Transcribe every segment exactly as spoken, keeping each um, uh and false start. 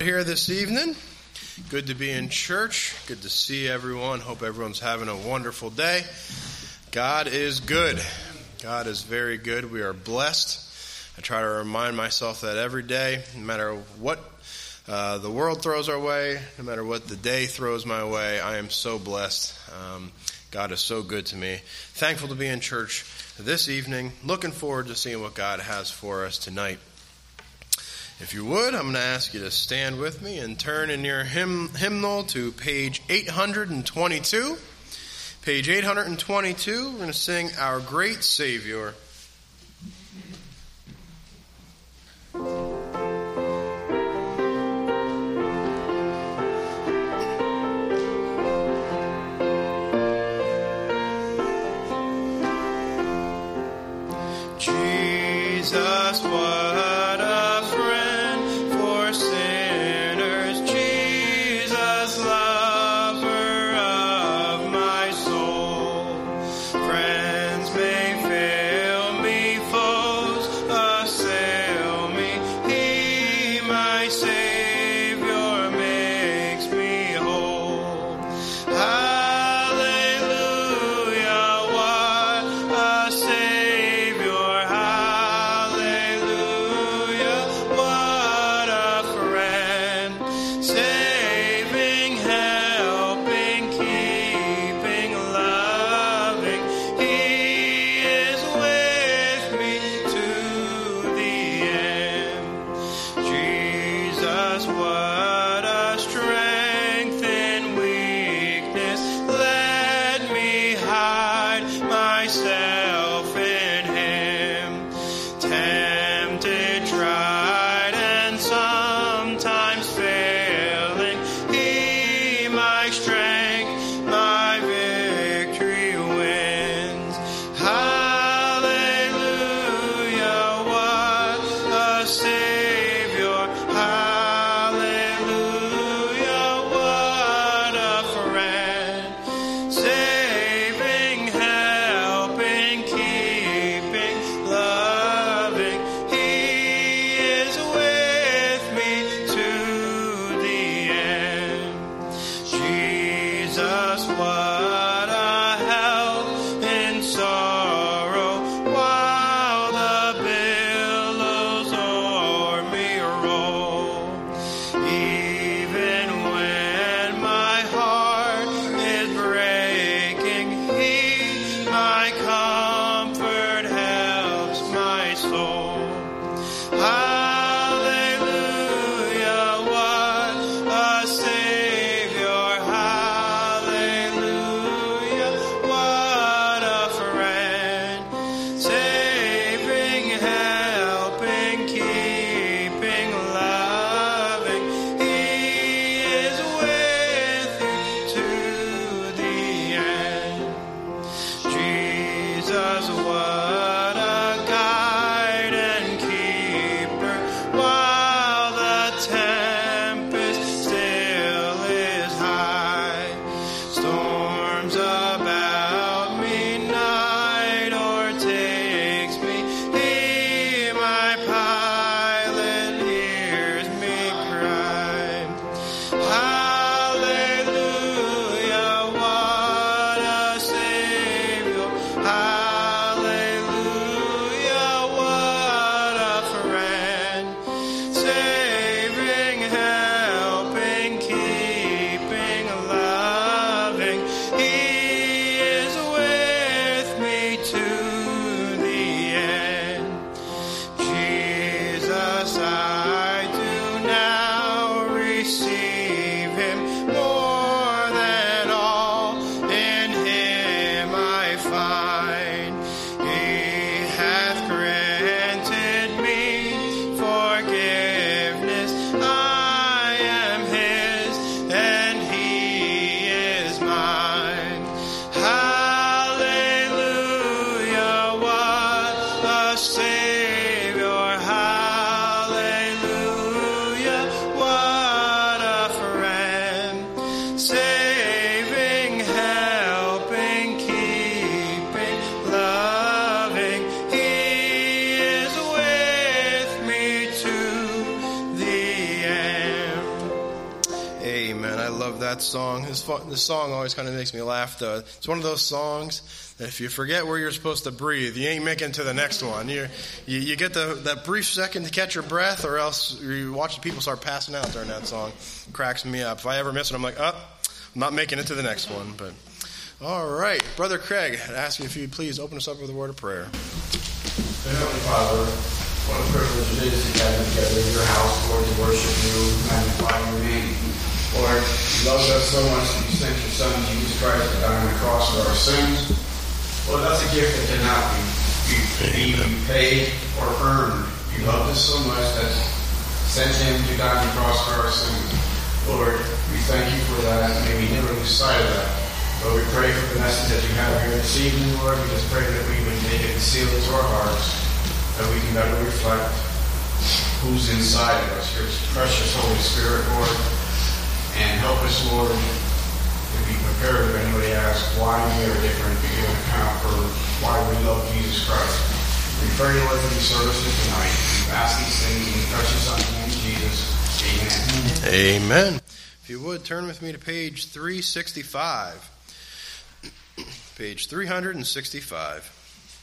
Here this evening. Good to be in church. Good to see everyone. Hope everyone's having a wonderful day. God is good. God is very good. We are blessed. I try to remind myself that every day, no matter what uh, the world throws our way, no matter what the day throws my way, I am so blessed. Um, God is so good to me. Thankful to be in church this evening. Looking forward to seeing what God has for us tonight. If you would, I'm going to ask you to stand with me and turn in your hymn, hymnal to page eight hundred twenty-two. Page eight hundred twenty-two, we're going to sing Our Great Savior. Jesus, what that song. This, this song always kind of makes me laugh, though. It's one of those songs that if you forget where you're supposed to breathe, you ain't making it to the next one. You're, you you get the, that brief second to catch your breath, or else you watch the people start passing out during that song. It cracks me up. If I ever miss it, I'm like, oh, I'm not making it to the next one. But all right. Brother Craig, I'd ask you if you'd please open us up with a word of prayer. Heavenly Father, what a privilege it is to gather together in your house, Lord, to worship you, magnify your name. Lord, you loved us so much that you sent your Son, Jesus Christ, to die on the cross for our sins. Lord, that's a gift that cannot be, be, be paid or earned. You loved us so much that sent him to die on the cross for our sins. Lord, we thank you for that. May we never lose sight of that. Lord, we pray for the message that you have here this evening, Lord. We just pray that we would make it and seal it to our hearts, that we can better reflect who's inside of us, your precious Holy Spirit, Lord. And help us, Lord, to be prepared if anybody asks why we are different, to give an account for why we love Jesus Christ. We pray, Lord, for these services tonight. We ask these things in the precious Son, Jesus. Amen. Amen. If you would, turn with me to page three sixty-five. Page three sixty-five.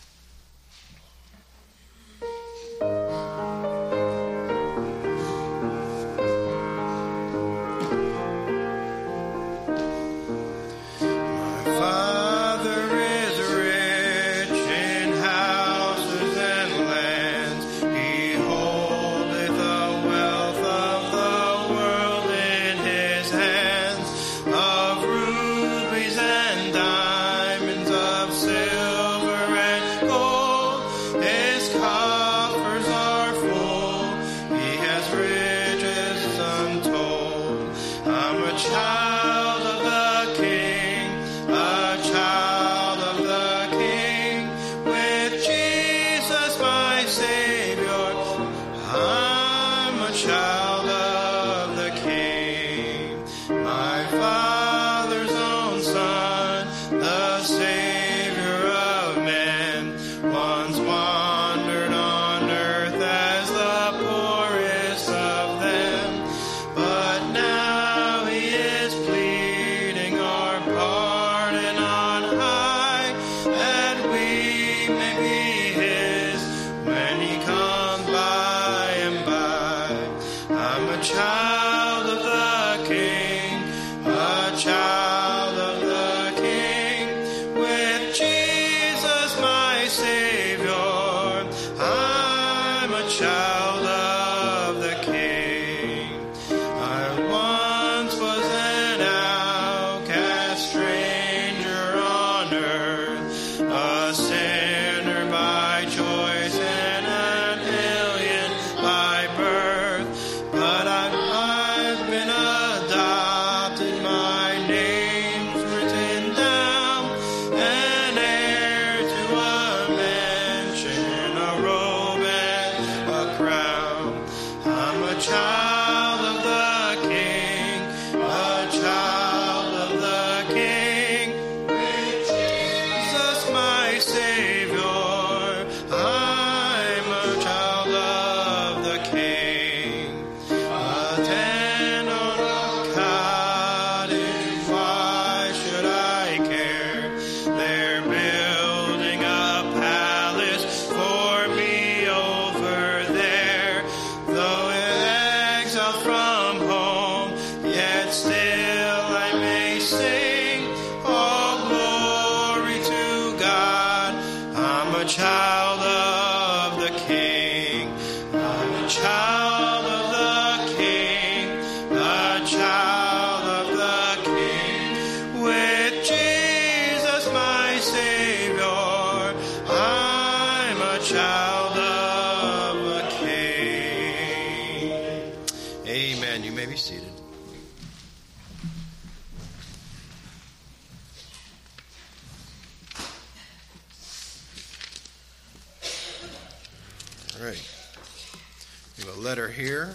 Letter here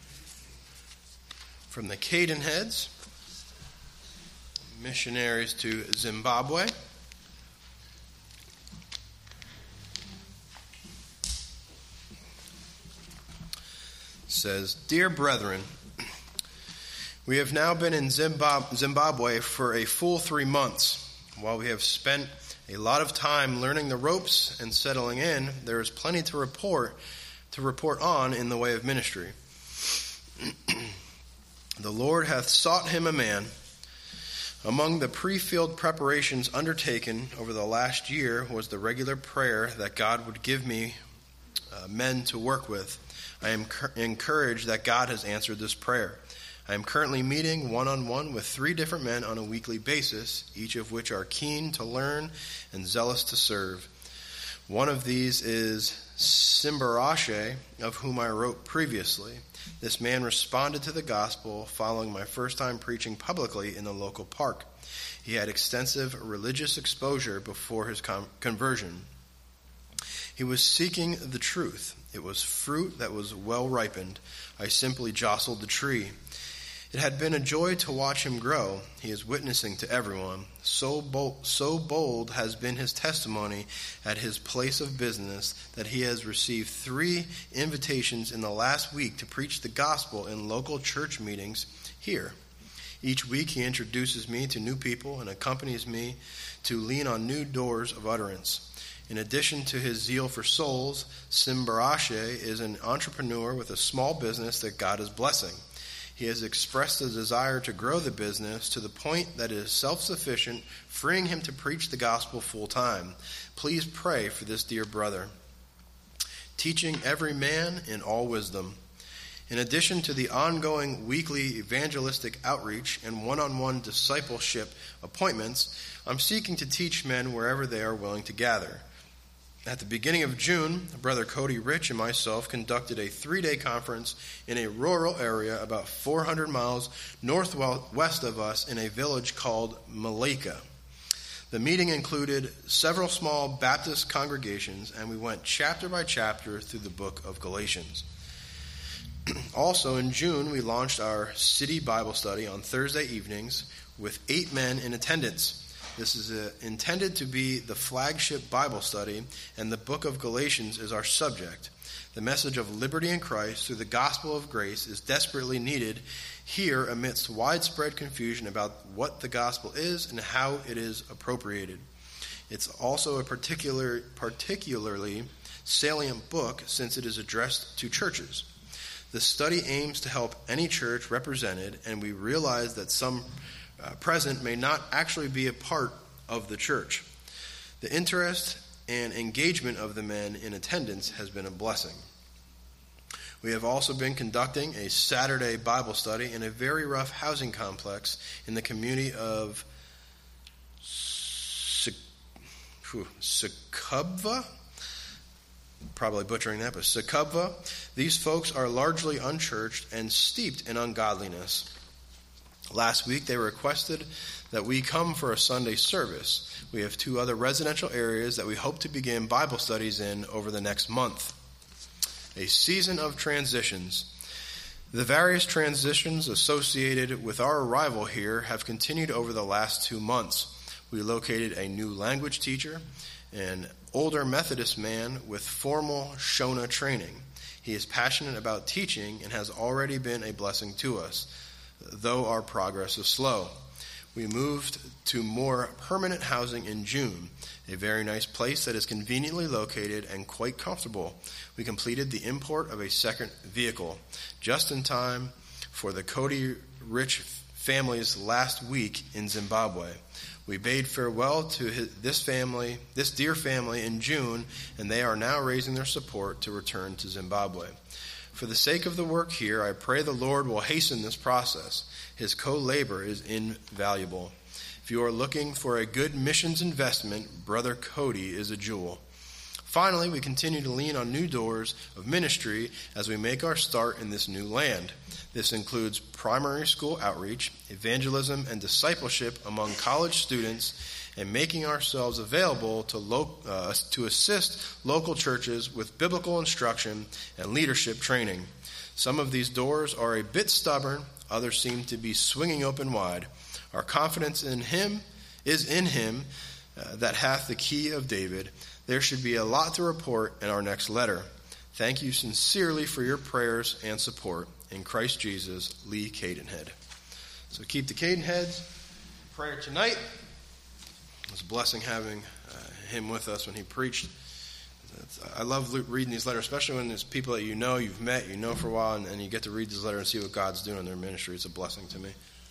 from the Cadenheads, missionaries to Zimbabwe. It says, "Dear brethren, We have now been in Zimbabwe for a full three months. While we have spent a lot of time learning the ropes and settling in, there is plenty to report to report on in the way of ministry. The Lord hath sought him a man. Among the pre-field preparations undertaken over the last year was the regular prayer that God would give me uh, men to work with. I am cur- encouraged that God has answered this prayer. I am currently meeting one-on-one with three different men on a weekly basis, each of which are keen to learn and zealous to serve. One of these is Simbarashe, of whom I wrote previously. This man responded to the gospel following my first time preaching publicly in the local park. He had extensive religious exposure before his con- conversion. He was seeking the truth. It was fruit that was well ripened. I simply jostled the tree. It had been a joy to watch him grow. He is witnessing to everyone. So bold, so bold has been his testimony at his place of business that he has received three invitations in the last week to preach the gospel in local church meetings here. Each week he introduces me to new people and accompanies me to lean on new doors of utterance. In addition to his zeal for souls, Simbarashe is an entrepreneur with a small business that God is blessing. He has expressed a desire to grow the business to the point that it is self-sufficient, freeing him to preach the gospel full-time. Please pray for this dear brother. Teaching every man in all wisdom. In addition to the ongoing weekly evangelistic outreach and one-on-one discipleship appointments, I'm seeking to teach men wherever they are willing to gather. At the beginning of June, Brother Cody Rich and myself conducted a three-day conference in a rural area about four hundred miles northwest of us in a village called Malika. The meeting included several small Baptist congregations, and we went chapter by chapter through the book of Galatians. Also in June, we launched our city Bible study on Thursday evenings with eight men in attendance. This is a, intended to be the flagship Bible study, and the book of Galatians is our subject. The message of liberty in Christ through the gospel of grace is desperately needed here amidst widespread confusion about what the gospel is and how it is appropriated. It's also a particular, particularly salient book since it is addressed to churches. The study aims to help any church represented, and we realize that some Uh, present may not actually be a part of the church. The interest and engagement of the men in attendance has been a blessing. We have also been conducting a Saturday Bible study in a very rough housing complex in the community of Sakubva. Probably butchering that, but Sakubva. These folks are largely unchurched and steeped in ungodliness. Last week, they requested that we come for a Sunday service. We have two other residential areas that we hope to begin Bible studies in over the next month. A season of transitions. The various transitions associated with our arrival here have continued over the last two months. We located a new language teacher, an older Methodist man with formal Shona training. He is passionate about teaching and has already been a blessing to us, though our progress is slow. We moved to more permanent housing in June, a very nice place that is conveniently located and quite comfortable. We completed the import of a second vehicle, just in time for the Cody Rich family's last week in Zimbabwe. We bade farewell to his, this family, this dear family in June, and they are now raising their support to return to Zimbabwe. For the sake of the work here, I pray the Lord will hasten this process. His co-labor is invaluable. If you are looking for a good missions investment, Brother Cody is a jewel. Finally, we continue to lean on new doors of ministry as we make our start in this new land. This includes primary school outreach, evangelism, and discipleship among college students, and making ourselves available to lo- uh, to assist local churches with biblical instruction and leadership training. Some of these doors are a bit stubborn, others seem to be swinging open wide. Our confidence in him is in him uh, that hath the key of David. There should be a lot to report in our next letter. Thank you sincerely for your prayers and support. In Christ Jesus, Lee Cadenhead. So keep the Cadenheads. Prayer tonight. It was a blessing having uh, him with us when he preached. I love reading these letters, especially when there's people that you know, you've met, you know for a while, and, and you get to read this letter and see what God's doing in their ministry. It's a blessing to me.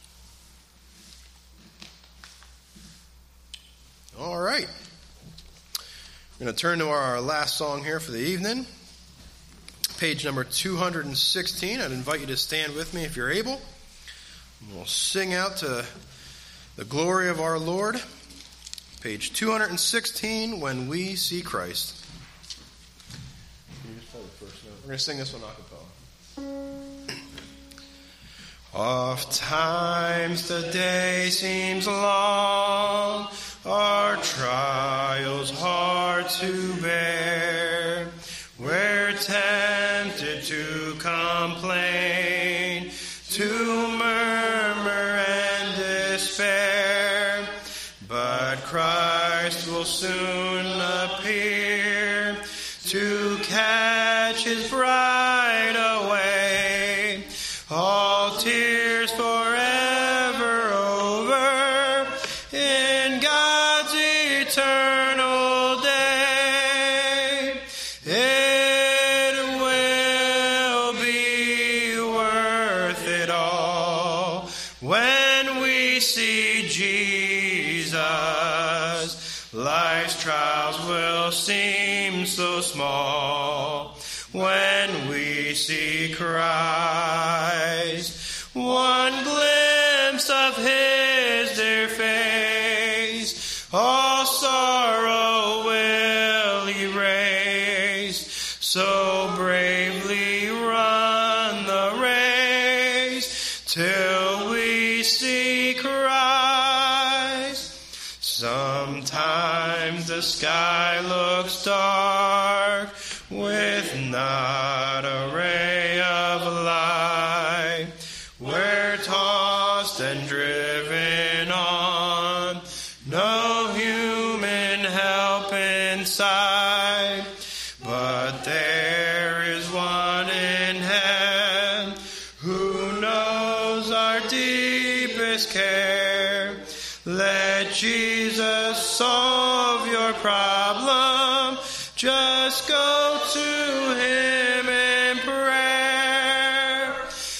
All right. We're going to turn to our last song here for the evening. Page number two hundred sixteen. I'd invite you to stand with me if you're able. And we'll sing out to the glory of our Lord. Page two hundred sixteen, When We See Christ. We're going to sing this one a cappella. Oft times the day seems long, our trials hard to bear. We're tempted to complain, to murmur and despair. But Christ will soon appear to catch his bride away. All tears forever over in God's eternal day. It will be worth it all when we see Jesus. Life's trials will seem so small when we see Christ. One glimpse of his dear face, all sorrow will erase. So bravely run the race till we see Christ. Sometimes the sky looks dark with not a ray of light. We're tossed and driven on, no human help inside. But there is one in heaven who knows our deepest care. Let Jesus solve your problem. Just go to him in prayer.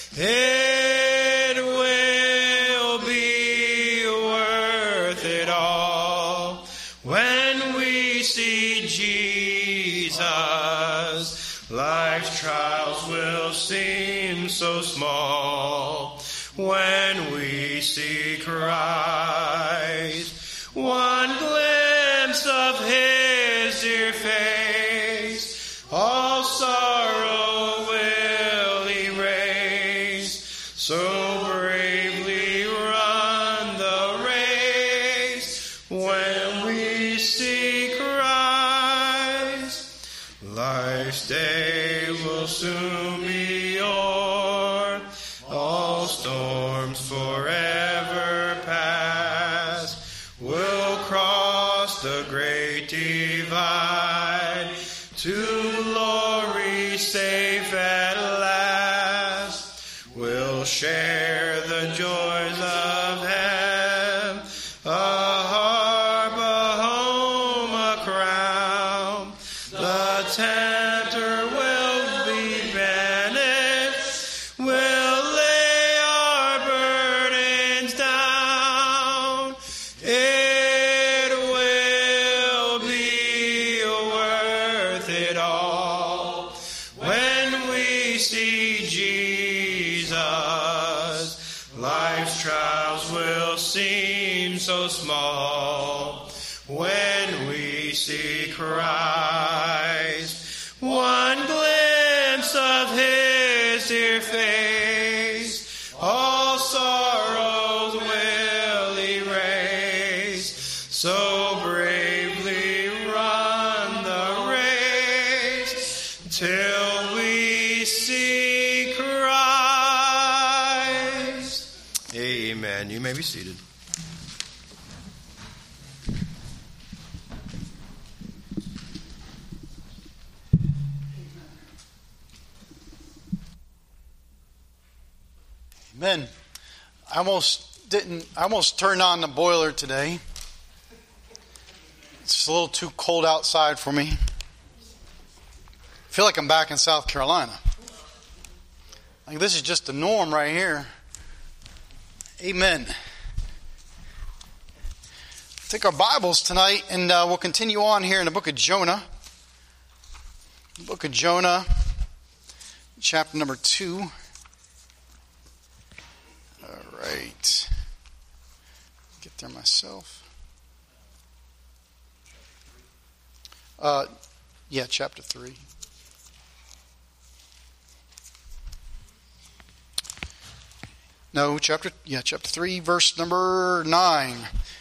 It will be worth it all when we see Jesus. Life's trials will seem so small when we see Christ. One glimpse of his dear face, all sorrow will erase. So bravely run the race when we see Christ. Life's day will soon be o'er, all storms forever past. We'll cross the great divide to glory safe at last. We'll share the joys of heaven, a harp, a home, a crown. The tempter will be banished. We'll lay our burdens down. It will be worth it all when we see Jesus. Life's trials will seem so small when we see Christ. One glimpse of his dear face, all sorrows will erase. So bravely run the race till we see Christ. Amen. You may be seated. Amen. I almost didn't. I almost turned on the boiler today. It's a little too cold outside for me. I feel like I'm back in South Carolina. Like this is just the norm right here. Amen. Take our Bibles tonight, and uh, we'll continue on here in the book of Jonah. The book of Jonah, chapter number two. All right. Get there myself. Uh, yeah, chapter three. No, chapter yeah, chapter three, verse number nine.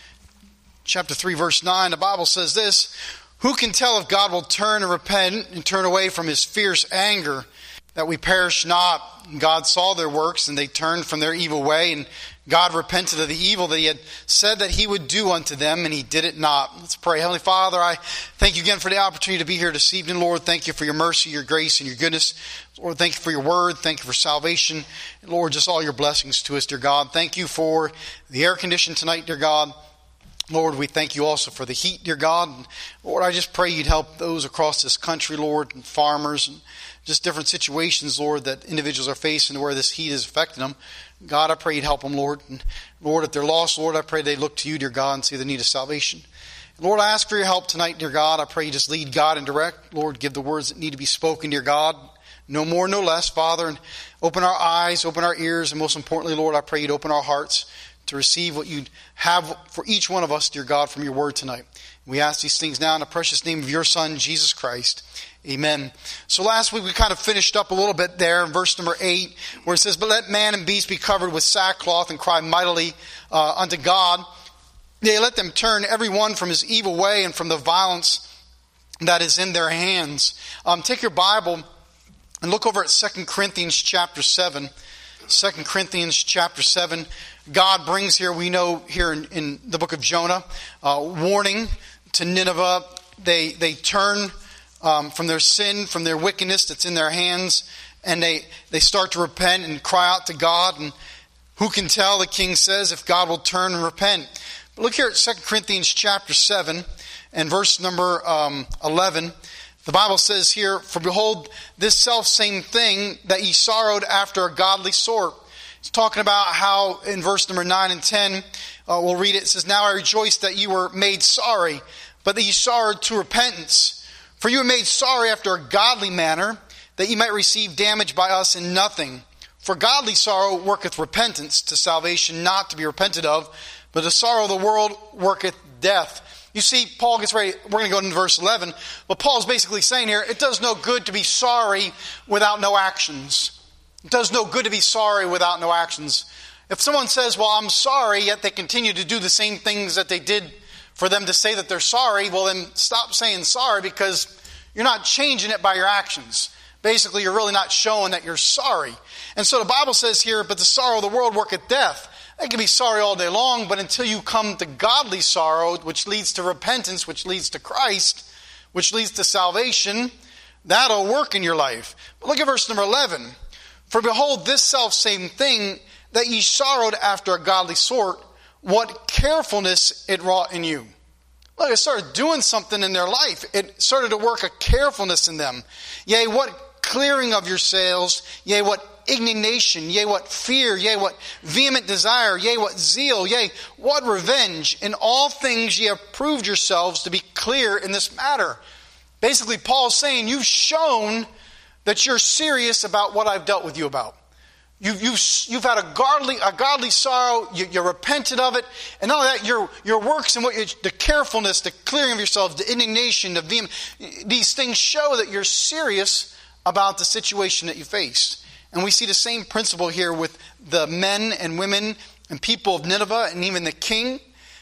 Chapter three, verse nine, the Bible says this: who can tell if God will turn and repent and turn away from his fierce anger, that we perish not? God saw their works, and they turned from their evil way, and God repented of the evil that he had said that he would do unto them, and he did it not. Let's pray. Heavenly Father, I thank you again for the opportunity to be here this evening, Lord. Thank you for your mercy, your grace, and your goodness. Lord, thank you for your word. Thank you for salvation. And Lord, just all your blessings to us, dear God. Thank you for the air condition tonight, dear God. Lord, we thank you also for the heat, dear God. And Lord, I just pray you'd help those across this country, Lord, and farmers, and just different situations, Lord, that individuals are facing where this heat is affecting them. God, I pray you'd help them, Lord. And Lord, if they're lost, Lord, I pray they look to you, dear God, and see the need of salvation. And Lord, I ask for your help tonight, dear God. I pray you just lead, God, and direct. Lord, give the words that need to be spoken, dear God. No more, no less, Father. And open our eyes, open our ears, and most importantly, Lord, I pray you'd open our hearts to receive what you have for each one of us, dear God, from your word tonight. We ask these things now in the precious name of your Son, Jesus Christ. Amen. So last week we kind of finished up a little bit there in verse number eight, where it says, but let man and beast be covered with sackcloth and cry mightily uh, unto God. Yea, let them turn every one from his evil way and from the violence that is in their hands. Um, take your Bible and look over at Second Corinthians chapter seven. Second Corinthians chapter seven. God brings here, we know here in, in the book of Jonah, uh, warning to Nineveh. They they turn um, from their sin, from their wickedness that's in their hands, and they, they start to repent and cry out to God. And who can tell, the king says, if God will turn and repent? But look here at Second Corinthians chapter seven and verse number um, eleven. The Bible says here, for behold, this self same thing that ye sorrowed after a godly sort. It's talking about how in verse number nine and ten, uh, we'll read it. It says, now I rejoice that you were made sorry, but that ye sorrowed to repentance. For you were made sorry after a godly manner, that ye might receive damage by us in nothing. For godly sorrow worketh repentance to salvation, not to be repented of, but the sorrow of the world worketh death. You see, Paul gets ready. We're going to go into verse eleven. But Paul's basically saying here, it does no good to be sorry without no actions. It does no good to be sorry without no actions. If someone says, well, I'm sorry, yet they continue to do the same things that they did for them to say that they're sorry, well, then stop saying sorry, because you're not changing it by your actions. Basically, you're really not showing that you're sorry. And so the Bible says here, but the sorrow of the world worketh death. They can be sorry all day long, but until you come to godly sorrow, which leads to repentance, which leads to Christ, which leads to salvation, that'll work in your life. But look at verse number eleven. For behold, this self same thing that ye sorrowed after a godly sort, what carefulness it wrought in you. Look, it started doing something in their life. It started to work a carefulness in them. Yea, what clearing of your sails, yea, what indignation, yea, what fear, yea, what vehement desire, yea, what zeal, yea, what revenge. In all things ye have proved yourselves to be clear in this matter. Basically, Paul's saying, you've shown that you're serious about what I've dealt with you about. You've, you've, you've had a godly, a godly sorrow, you, you repented of it, and all that, your, your works and what you, the carefulness, the clearing of yourselves, the indignation, the vehement, these things show that you're serious about the situation that you faced. And we see the same principle here with the men and women and people of Nineveh and even the king.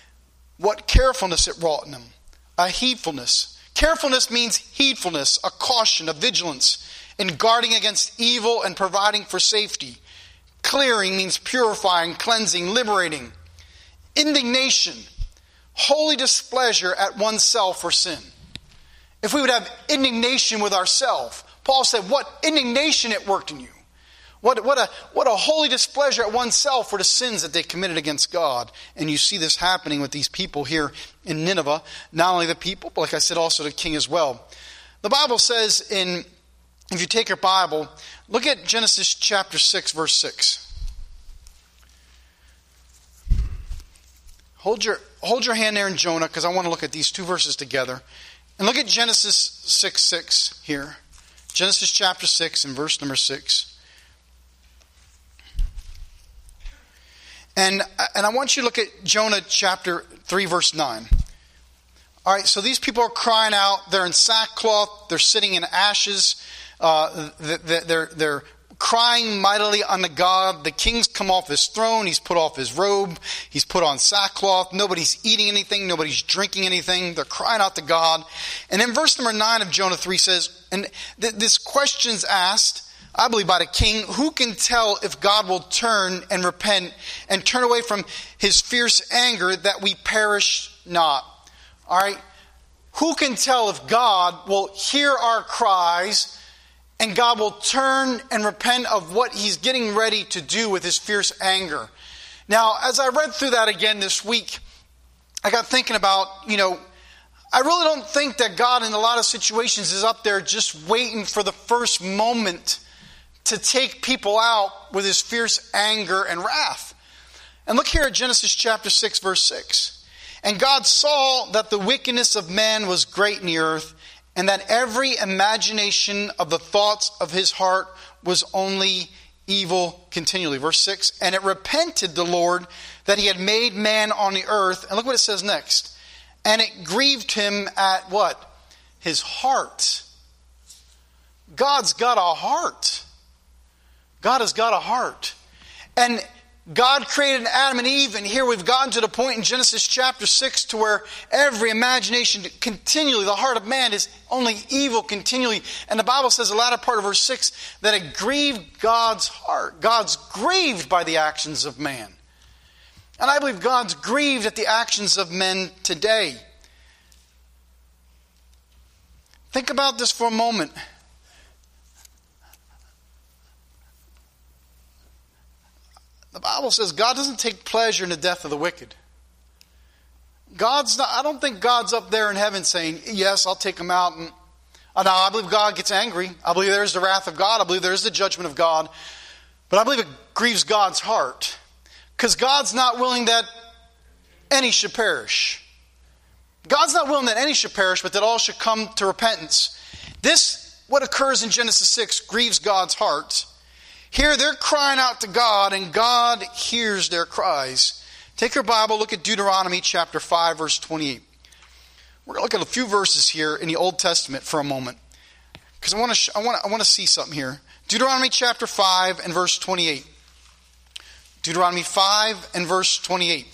What carefulness it wrought in them. A heedfulness. Carefulness means heedfulness, a caution, a vigilance in guarding against evil and providing for safety. Clearing means purifying, cleansing, liberating. Indignation, holy displeasure at oneself for sin. If we would have indignation with ourselves, Paul said, what indignation it worked in you. What, what, a, what a holy displeasure at oneself for the sins that they committed against God. And you see this happening with these people here in Nineveh. Not only the people, but like I said, also the king as well. The Bible says in, if you take your Bible, look at Genesis chapter six, verse six. Hold your, hold your hand there in Jonah, because I want to look at these two verses together. And look at Genesis six, six here. Genesis chapter six and verse number six. And, and I want you to look at Jonah chapter three, verse nine. All right, so these people are crying out. They're in sackcloth. They're sitting in ashes. Uh, they're, they're crying mightily unto God. The king's come off his throne. He's put off his robe. He's put on sackcloth. Nobody's eating anything. Nobody's drinking anything. They're crying out to God. And then verse number nine of Jonah three says, and th- this question's asked, I believe by the king, who can tell if God will turn and repent and turn away from his fierce anger that we perish not? All right. Who can tell if God will hear our cries and God will turn and repent of what he's getting ready to do with his fierce anger? Now, as I read through that again this week, I got thinking about, you know, I really don't think that God in a lot of situations is up there just waiting for the first moment to take people out with his fierce anger and wrath. And look here at Genesis chapter six, verse six. And God saw that the wickedness of man was great in the earth, and that every imagination of the thoughts of his heart was only evil continually. Verse six. And it repented the Lord that he had made man on the earth. And look what it says next. And it grieved him at what? His heart. God's got a heart. God has got a heart. And God created Adam and Eve, and here we've gotten to the point in Genesis chapter six to where every imagination continually, the heart of man is only evil continually. And the Bible says, the latter part of verse six, that it grieved God's heart. God's grieved by the actions of man. And I believe God's grieved at the actions of men today. Think about this for a moment. The Bible says God doesn't take pleasure in the death of the wicked. God's not, I don't think God's up there in heaven saying, yes, I'll take them out. And uh, now, I believe God gets angry. I believe there's the wrath of God. I believe there's the judgment of God. But I believe it grieves God's heart. Because God's not willing that any should perish. God's not willing that any should perish, but that all should come to repentance. This, what occurs in Genesis six, grieves God's heart. Here they're crying out to God, and God hears their cries. Take your Bible, look at Deuteronomy chapter five, verse twenty-eight. We're going to look at a few verses here in the Old Testament for a moment, because I want to sh- I want to, I want to see something here. Deuteronomy chapter five and verse twenty-eight. Deuteronomy five and verse twenty-eight.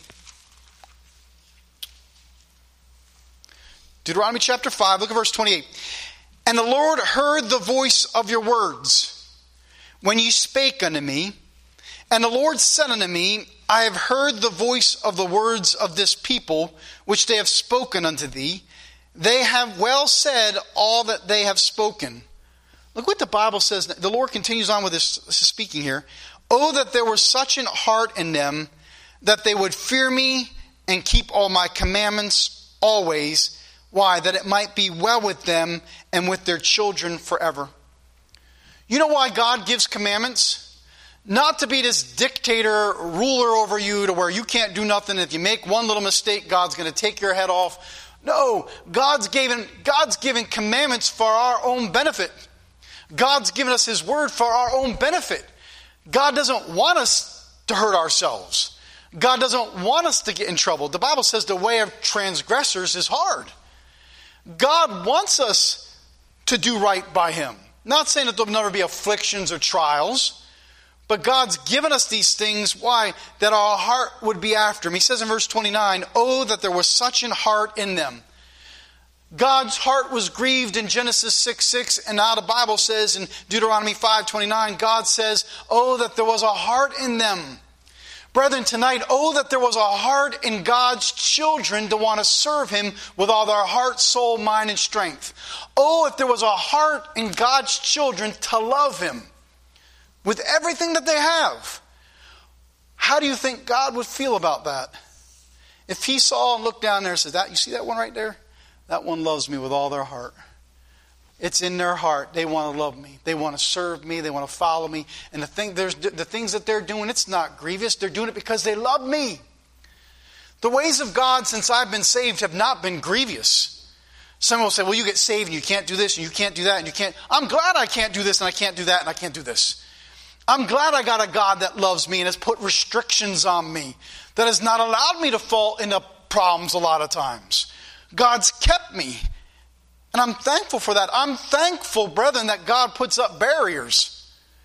Deuteronomy chapter five, look at verse twenty-eight. And the Lord heard the voice of your words when ye spake unto me, and the Lord said unto me, I have heard the voice of the words of this people, which they have spoken unto thee. They have well said all that they have spoken. Look what the Bible says. The Lord continues on with this speaking here. Oh, that there was such an heart in them, that they would fear me and keep all my commandments always. Why? That it might be well with them and with their children forever. You know why God gives commandments? Not to be this dictator, ruler over you to where you can't do nothing. If you make one little mistake, God's going to take your head off. No, God's given, God's given commandments for our own benefit. God's given us His word for our own benefit. God doesn't want us to hurt ourselves. God doesn't want us to get in trouble. The Bible says the way of transgressors is hard. God wants us to do right by Him. Not saying that there'll never be afflictions or trials, but God's given us these things. Why? That our heart would be after Him. He says in verse twenty-nine, oh, that there was such an heart in them. God's heart was grieved in Genesis six six, and now the Bible says in Deuteronomy five twenty-nine, God says, oh, that there was a heart in them. Brethren, tonight, oh, that there was a heart in God's children to want to serve Him with all their heart, soul, mind, and strength. Oh, if there was a heart in God's children to love Him. with everything that they have. How do you think God would feel about that? If he saw and looked down there and said, "That, you see that one right there? That one loves me with all their heart. It's in their heart. They want to love me. They want to serve me. They want to follow me. And the thing, there's the things that they're doing, it's not grievous. They're doing it because they love me." The ways of God since I've been saved have not been grievous. Some will say, "Well, you get saved and you can't do this and you can't do that and you can't." I'm glad I can't do this and I can't do that and I can't do this. I'm glad I got a God that loves me and has put restrictions on me, that has not allowed me to fall into problems a lot of times. God's kept me. And I'm thankful for that. I'm thankful, brethren, that God puts up barriers.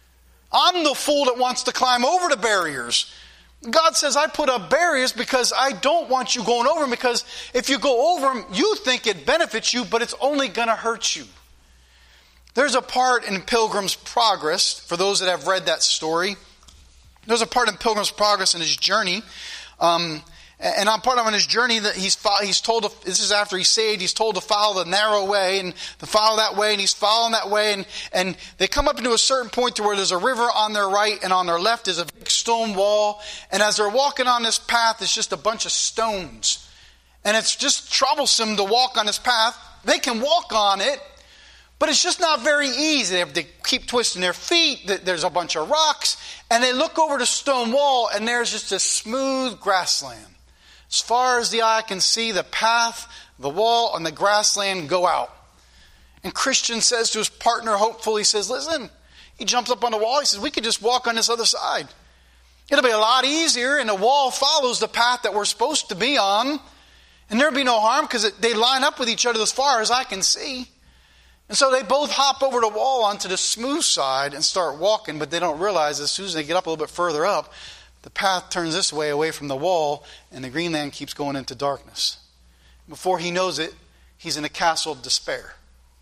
I'm the fool that wants to climb over the barriers. God says, I put up barriers because I don't want you going over them, because if you go over them, you think it benefits you, but it's only going to hurt you. There's a part in Pilgrim's Progress, for those that have read that story. There's a part in Pilgrim's Progress in his journey. Um, and on part of his journey that he's he's told to, this is after he's saved, he's told to follow the narrow way and to follow that way, and he's following that way, and, and they come up into a certain point to where there's a river on their right, and on their left is a big stone wall, and as they're walking on this path, it's just a bunch of stones. And it's just troublesome to walk on this path. They can walk on it, but it's just not very easy. They, have, they keep twisting their feet. There's a bunch of rocks. And they look over the stone wall, and there's just a smooth grassland. As far as the eye can see, the path, the wall, and the grassland go out. And Christian says to his partner, hopefully, he says, "Listen," he jumps up on the wall. He says, "We could just walk on this other side. It'll be a lot easier, and the wall follows the path that we're supposed to be on. And there'll be no harm because they line up with each other as far as I can see." And so they both hop over the wall onto the smooth side and start walking, but they don't realize as soon as they get up a little bit further up, the path turns this way away from the wall, and the green land keeps going into darkness. Before he knows it, he's in a castle of despair.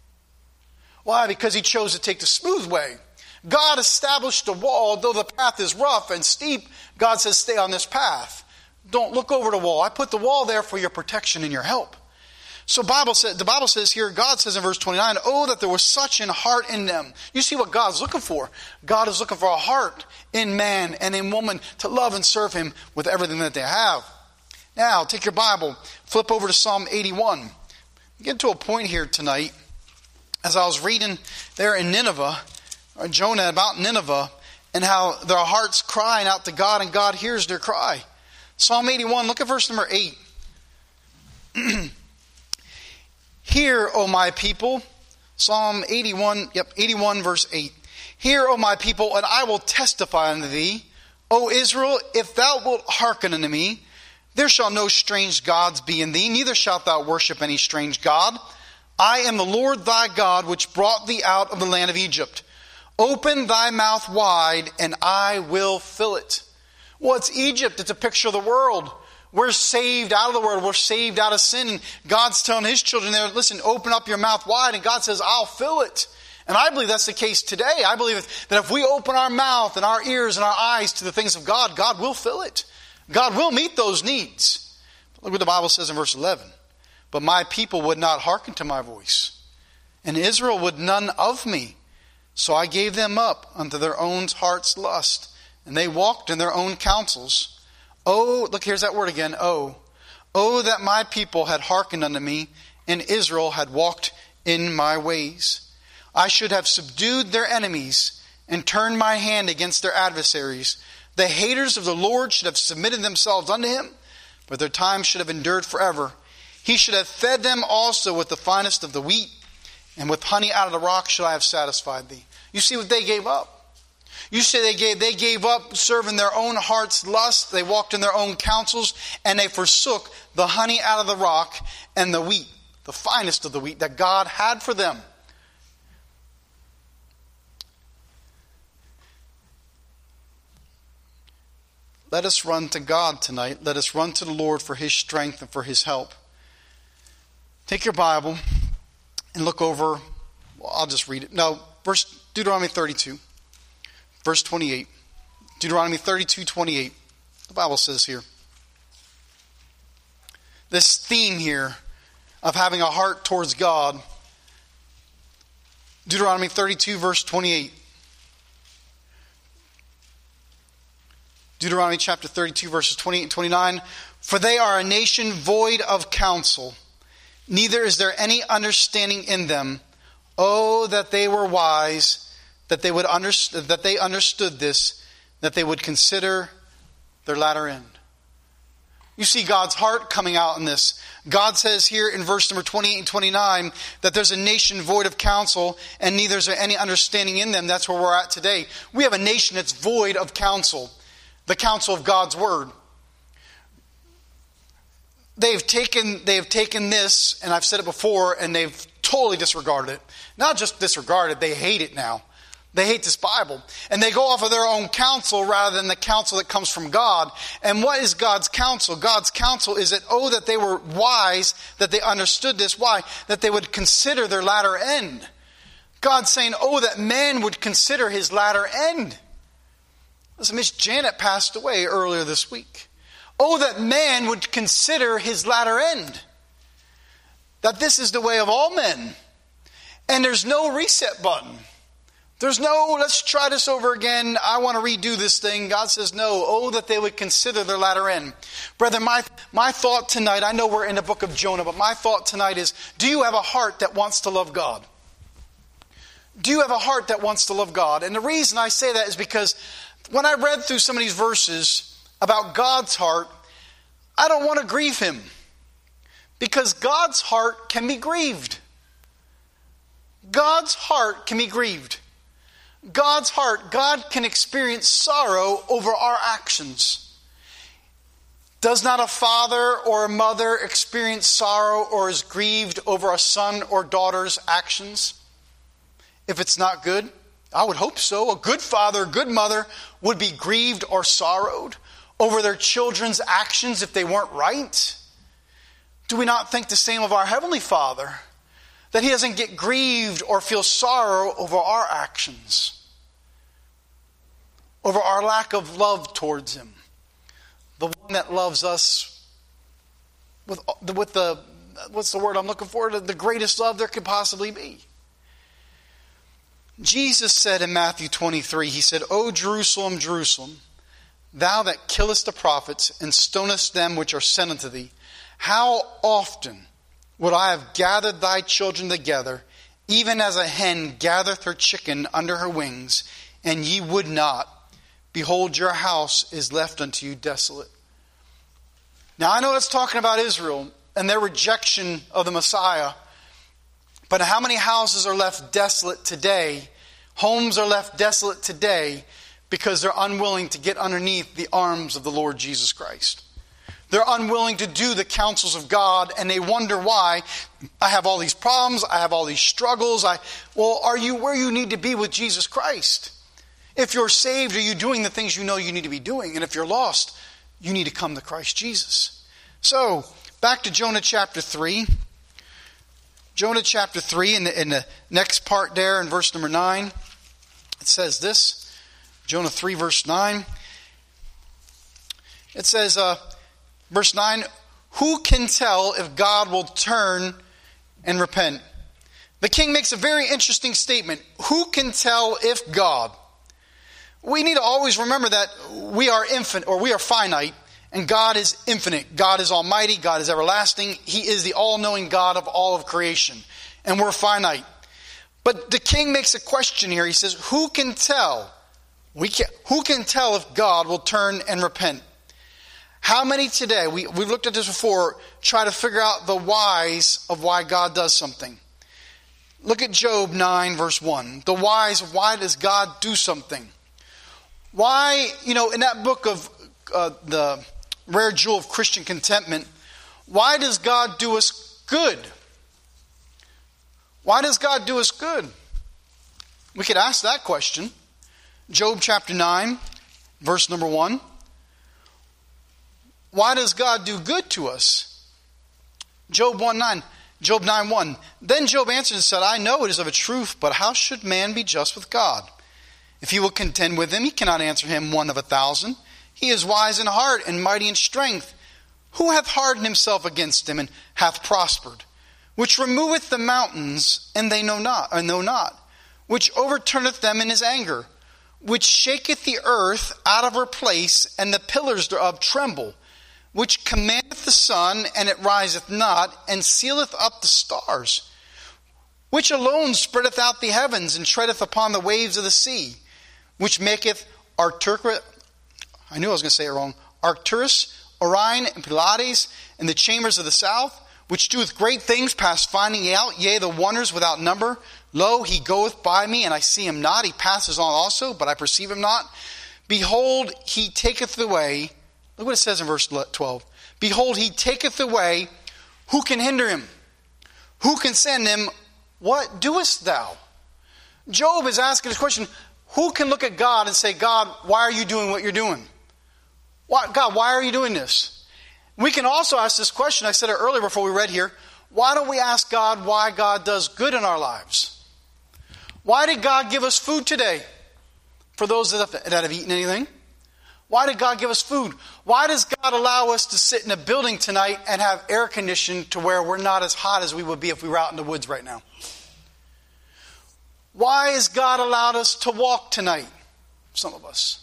Why? Because he chose to take the smooth way. God established a wall, though the path is rough and steep. God says, stay on this path. Don't look over the wall. I put the wall there for your protection and your help. So Bible said, the Bible says here, God says in verse twenty-nine, "Oh, that there was such an heart in them." You see what God's looking for. God is looking for a heart in man and in woman to love and serve him with everything that they have. Now, take your Bible, flip over to Psalm eighty-one. We get to a point here tonight, as I was reading there in Nineveh, or Jonah about Nineveh, and how their hearts crying out to God, and God hears their cry. Psalm eighty-one, look at verse number eight. "Hear, O my people," Psalm eighty-one, yep, eighty-one verse eight. "Hear, O my people, and I will testify unto thee. O Israel, if thou wilt hearken unto me, there shall no strange gods be in thee, neither shalt thou worship any strange god. I am the Lord thy God, which brought thee out of the land of Egypt. Open thy mouth wide, and I will fill it." Well, it's Egypt. It's a picture of the world. We're saved out of the world. We're saved out of sin. And God's telling his children there, listen, open up your mouth wide. And God says, I'll fill it. And I believe that's the case today. I believe that if we open our mouth and our ears and our eyes to the things of God, God will fill it. God will meet those needs. Look what the Bible says in verse eleven. "But my people would not hearken to my voice, and Israel would none of me. So I gave them up unto their own heart's lust, and they walked in their own counsels. Oh," look, here's that word again, oh. "Oh, that my people had hearkened unto me, and Israel had walked in my ways. I should have subdued their enemies and turned my hand against their adversaries. The haters of the Lord should have submitted themselves unto him, but their time should have endured forever. He should have fed them also with the finest of the wheat, and with honey out of the rock should I have satisfied thee." You see what they gave up. You say they gave, they gave up serving their own heart's lust. They walked in their own counsels, and they forsook the honey out of the rock and the wheat, the finest of the wheat that God had for them. Let us run to God tonight. Let us run to the Lord for his strength and for his help. Take your Bible and look over, well, I'll just read it. No, verse Deuteronomy thirty-two. Verse twenty-eight. Deuteronomy thirty-two, twenty-eight. The Bible says here. This theme here of having a heart towards God. Deuteronomy thirty-two, verse twenty-eight. Deuteronomy chapter thirty-two, verses twenty-eight and twenty-nine. For they are a nation void of counsel, neither is there any understanding in them. Oh, that they were wise, that they would underst- that they understood this, that they would consider their latter end. You see God's heart coming out in this. God says here in verse number twenty-eight and twenty-nine that there's a nation void of counsel and neither is there any understanding in them. That's where we're at today. We have a nation that's void of counsel, the counsel of God's word. They've taken, they've taken this, and I've said it before, and they've totally disregarded it. Not just disregarded, they hate it now. They hate this Bible. And they go off of their own counsel rather than the counsel that comes from God. And what is God's counsel? God's counsel is that, oh, that they were wise, that they understood this. Why? That they would consider their latter end. God's saying, oh, that man would consider his latter end. Listen, Miss Janet passed away earlier this week. Oh, that man would consider his latter end. That this is the way of all men. And there's no reset button. There's no, let's try this over again. I want to redo this thing. God says no. Oh, that they would consider their latter end. Brethren, my, my thought tonight, I know we're in the book of Jonah, but my thought tonight is, do you have a heart that wants to love God? Do you have a heart that wants to love God? And the reason I say that is because when I read through some of these verses about God's heart, I don't want to grieve him. Because God's heart can be grieved. God's heart can be grieved. God's heart, God can experience sorrow over our actions. Does not a father or a mother experience sorrow or is grieved over a son or daughter's actions? If it's not good, I would hope so. A good father, a good mother would be grieved or sorrowed over their children's actions if they weren't right. Do we not think the same of our Heavenly Father? That he doesn't get grieved or feel sorrow over our actions, over our lack of love towards him. The one that loves us with, with the, what's the word I'm looking for? The greatest love there could possibly be. Jesus said in Matthew twenty-three, he said, O Jerusalem, Jerusalem, thou that killest the prophets and stonest them which are sent unto thee, how often would I have gathered thy children together, even as a hen gathereth her chicken under her wings, and ye would not. Behold, your house is left unto you desolate. Now I know it's talking about Israel and their rejection of the Messiah. But how many houses are left desolate today? Homes are left desolate today because they're unwilling to get underneath the arms of the Lord Jesus Christ. They're unwilling to do the counsels of God, and they wonder why. I have all these problems. I have all these struggles. I, well, are you where you need to be with Jesus Christ? If you're saved, are you doing the things you know you need to be doing? And if you're lost, you need to come to Christ Jesus. So, back to Jonah chapter three. Jonah chapter three, in the, in the next part there in verse number nine, it says this. Jonah three, verse nine. It says, uh, verse nine, who can tell if God will turn and repent? The king makes a very interesting statement. Who can tell if God? We need to always remember that we are infinite, or we are finite, and God is infinite. God is almighty. God is everlasting. He is the all-knowing God of all of creation. And we're finite. But the king makes a question here. He says, who can tell? We can, who can tell if God will turn and repent? How many today, we, we've looked at this before, try to figure out the whys of why God does something? Look at Job nine, verse one. The whys of why does God do something? Why, you know, in that book of uh, the Rare Jewel of Christian Contentment, why does God do us good? Why does God do us good? We could ask that question. Job chapter nine, verse number one. Why does God do good to us? Job one nine. Job nine one. Then Job answered and said, I know it is of a truth, but how should man be just with God? If he will contend with him, he cannot answer him one of a thousand. He is wise in heart and mighty in strength. Who hath hardened himself against him and hath prospered? Which removeth the mountains, and they know not, or know not. Which overturneth them in his anger. which shaketh the earth out of her place, and the pillars thereof tremble, which commandeth the sun, and it riseth not, and sealeth up the stars, which alone spreadeth out the heavens, and treadeth upon the waves of the sea, which maketh Arcturus, I knew I was going to say it wrong, Arcturus, Orion, and Pleiades, in the chambers of the south, which doeth great things past finding out, yea, the wonders without number. Lo, he goeth by me, and I see him not. He passes on also, but I perceive him not. Behold, he taketh away. Look what it says in verse twelve. Behold, he taketh away. Who can hinder him? Who can send him? What doest thou? Job is asking this question. Who can look at God and say, God, why are you doing what you're doing? Why, God, why are you doing this? We can also ask this question. I said it earlier before we read here. Why don't we ask God why God does good in our lives? Why did God give us food today? For those that have, that have eaten anything. Why did God give us food? Why does God allow us to sit in a building tonight and have air conditioned to where we're not as hot as we would be if we were out in the woods right now? Why has God allowed us to walk tonight? Some of us.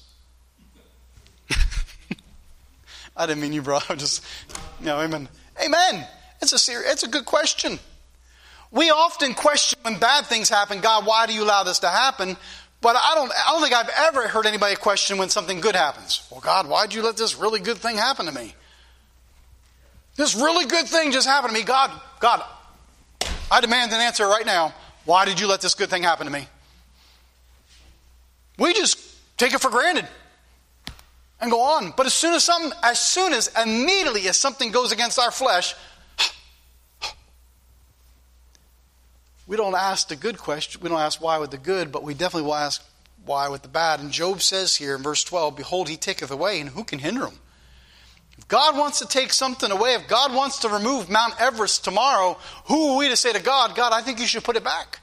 I didn't mean you, bro. I just, you know, amen. Amen. It's a serious, it's a good question. We often question when bad things happen, God, why do you allow this to happen? But I don't, I don't think I've ever heard anybody question when something good happens. Well, God, why did you let this really good thing happen to me? This really good thing just happened to me. God, God, I demand an answer right now. Why did you let this good thing happen to me? We just take it for granted and go on. But as soon as something, as soon as, immediately as something goes against our flesh, we don't ask the good question. We don't ask why with the good, but we definitely will ask why with the bad. And Job says here in verse twelve, behold, he taketh away, and who can hinder him? If God wants to take something away, if God wants to remove Mount Everest tomorrow, who are we to say to God, God, I think you should put it back?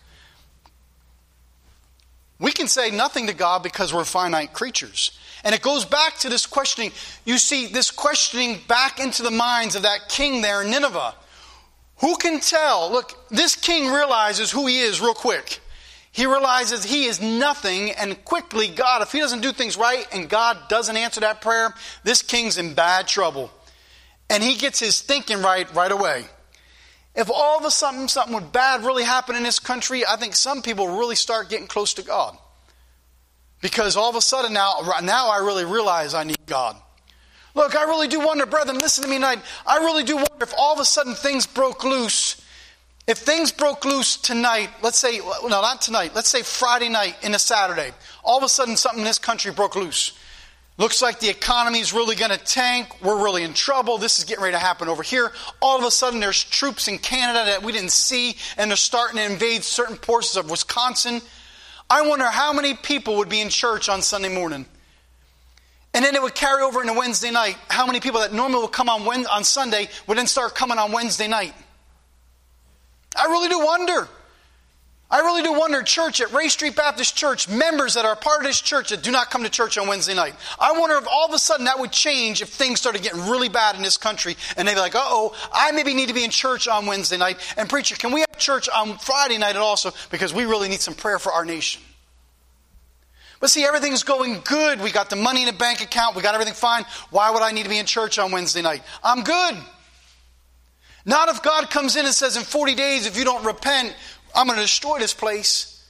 We can say nothing to God because we're finite creatures. And it goes back to this questioning. You see, this questioning back into the minds of that king there in Nineveh. Who can tell? Look, this king realizes who he is real quick. He realizes he is nothing, and quickly, God, if he doesn't do things right and God doesn't answer that prayer, this king's in bad trouble. And he gets his thinking right right away. If all of a sudden something bad really happened in this country, I think some people really start getting close to God. Because all of a sudden now, now I really realize I need God. Look, I really do wonder, brethren, listen to me tonight. I really do wonder if all of a sudden things broke loose. If things broke loose tonight, let's say, no, not tonight, let's say Friday night into Saturday. All of a sudden something in this country broke loose. Looks like the economy is really going to tank. We're really in trouble. This is getting ready to happen over here. All of a sudden there's troops in Canada that we didn't see, and they're starting to invade certain portions of Wisconsin. I wonder how many people would be in church on Sunday morning. And then it would carry over into Wednesday night. How many people that normally would come on Wednesday, on Sunday would then start coming on Wednesday night? I really do wonder. I really do wonder, church at Ray Street Baptist Church, members that are part of this church that do not come to church on Wednesday night. I wonder if all of a sudden that would change if things started getting really bad in this country. And they'd be like, uh-oh, I maybe need to be in church on Wednesday night. And preacher, can we have church on Friday night also? Because we really need some prayer for our nation. But see, everything's going good. We got the money in the bank account. We got everything fine. Why would I need to be in church on Wednesday night? I'm good. Not if God comes in and says, in forty days, if you don't repent, I'm going to destroy this place.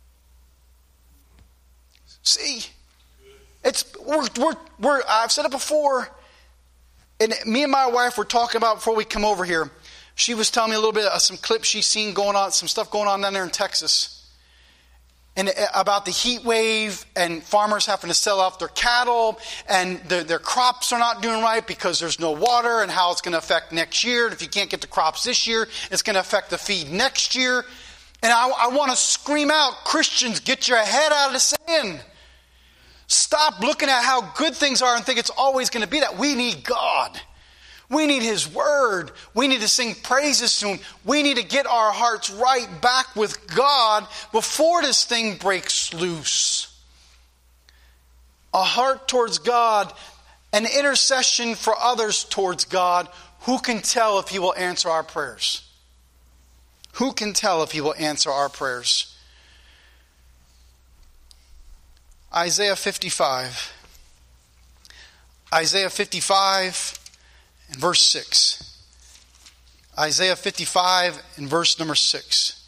See, it's we're, we're, we're I've said it before, and me and my wife were talking about before we come over here. She was telling me a little bit of some clips she's seen going on, some stuff going on down there in Texas. And about the heat wave and farmers having to sell off their cattle and the, their crops are not doing right because there's no water, and how it's going to affect next year. And if you can't get the crops this year, it's going to affect the feed next year. And I, I want to scream out, Christians, get your head out of the sand. Stop looking at how good things are and think it's always going to be that. We need God. We need His Word. We need to sing praises to Him. We need to get our hearts right back with God before this thing breaks loose. A heart towards God, an intercession for others towards God. Who can tell if He will answer our prayers? Who can tell if He will answer our prayers? Isaiah fifty-five. Isaiah fifty-five and verse six. Isaiah fifty-five and verse number six.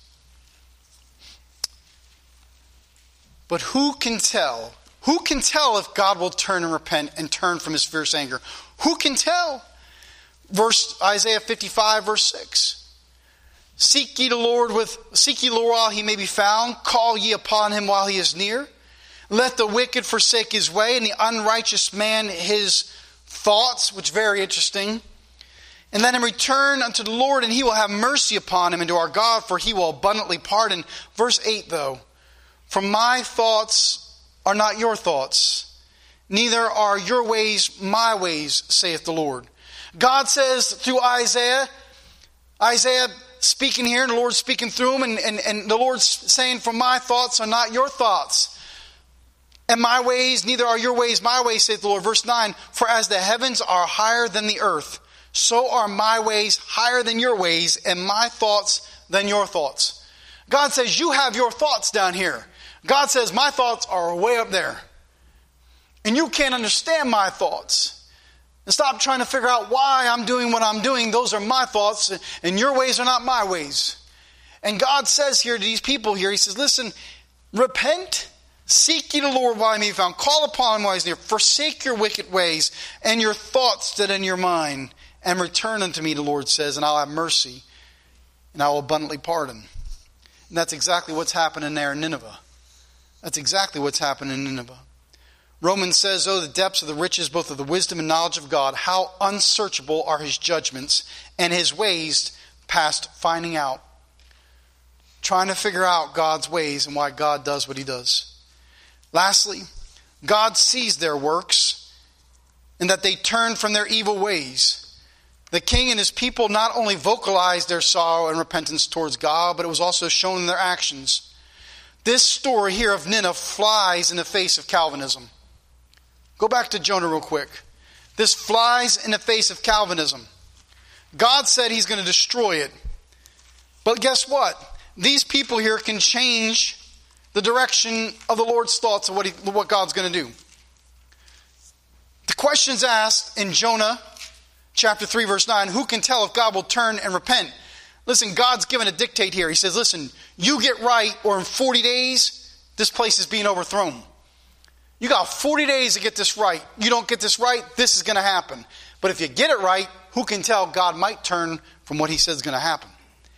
But who can tell? Who can tell if God will turn and repent and turn from his fierce anger? Who can tell? Verse Isaiah fifty-five, verse six. Seek ye the Lord with seek ye the Lord while he may be found, call ye upon him while he is near. Let the wicked forsake his way, and the unrighteous man his thoughts, which is very interesting. And let him return unto the Lord, and he will have mercy upon him, and to our God, for he will abundantly pardon. Verse eight, though. For my thoughts are not your thoughts, neither are your ways my ways, saith the Lord. God says through Isaiah, Isaiah speaking here, and the Lord speaking through him, and, and, and the Lord's saying, for my thoughts are not your thoughts, and my ways, neither are your ways my ways, saith the Lord. Verse nine, for as the heavens are higher than the earth, so are my ways higher than your ways, and my thoughts than your thoughts. God says, you have your thoughts down here. God says, my thoughts are way up there. And you can't understand my thoughts. And stop trying to figure out why I'm doing what I'm doing. Those are my thoughts, and your ways are not my ways. And God says here to these people here, he says, listen, repent, seek ye the Lord while he may be found, call upon him while he is near, forsake your wicked ways and your thoughts that in your mind, and return unto me, the Lord says, and I'll have mercy, and I will abundantly pardon. And that's exactly what's happening there in Nineveh. That's exactly what's happening in Nineveh. Romans says, oh, the depths of the riches, both of the wisdom and knowledge of God, how unsearchable are his judgments, and his ways past finding out. Trying to figure out God's ways and why God does what he does. Lastly, God sees their works, and that they turn from their evil ways. The king and his people not only vocalized their sorrow and repentance towards God, but it was also shown in their actions. This story here of Nineveh flies in the face of Calvinism. Go back to Jonah real quick. This flies in the face of Calvinism. God said he's going to destroy it. But guess what? These people here can change the direction of the Lord's thoughts of what, he, what God's going to do. The question's asked in Jonah chapter three, verse nine, who can tell if God will turn and repent? Listen, God's given a dictate here. He says, listen, you get right, or in forty days, this place is being overthrown. You got forty days to get this right. You don't get this right, this is going to happen. But if you get it right, who can tell God might turn from what he says is going to happen?